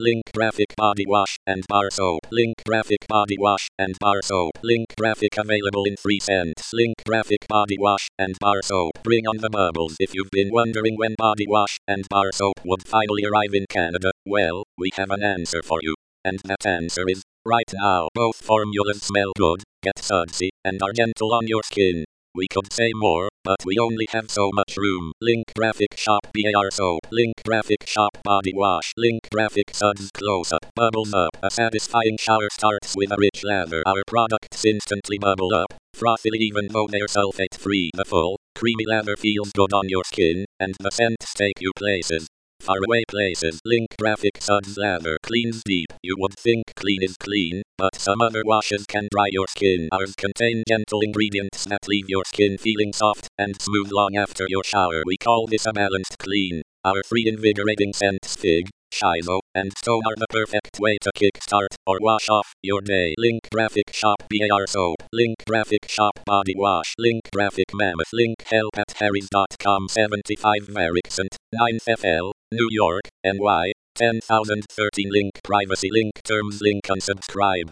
Link graphic body wash and bar soap. Link graphic body wash and bar soap. Link graphic available in 3 cents. Link graphic body wash and bar soap. Bring on the bubbles. If you've been wondering when body wash and bar soap would finally arrive in Canada, well, we have an answer for you. And that answer is right now. Both formulas smell good, get sudsy, and are gentle on your skin. We could say more, but we only have so much room. Link graphic shop bar soap. Link graphic shop body wash. Link graphic suds close up. Bubbles up. A satisfying shower starts with a rich lather. Our products instantly bubble up, frothily even though they're sulfate free. The full, creamy lather feels good on your skin, and the scents take you places. Faraway places. Link graphic suds lather cleans deep. You would think clean is clean, but some other washes can dry your skin. Ours contain gentle ingredients that leave your skin feeling soft and smooth long after your shower. We call this a balanced clean. Our 3 invigorating scents fig, shiso, and stone are the perfect way to kickstart or wash off your day. Link graphic shop bar soap. Link graphic shop body wash. Link graphic mammoth. Link help at harrys.com. 75 Merricksant, 9th FL, New York, NY, 10013. Link privacy. Link terms. Link unsubscribe.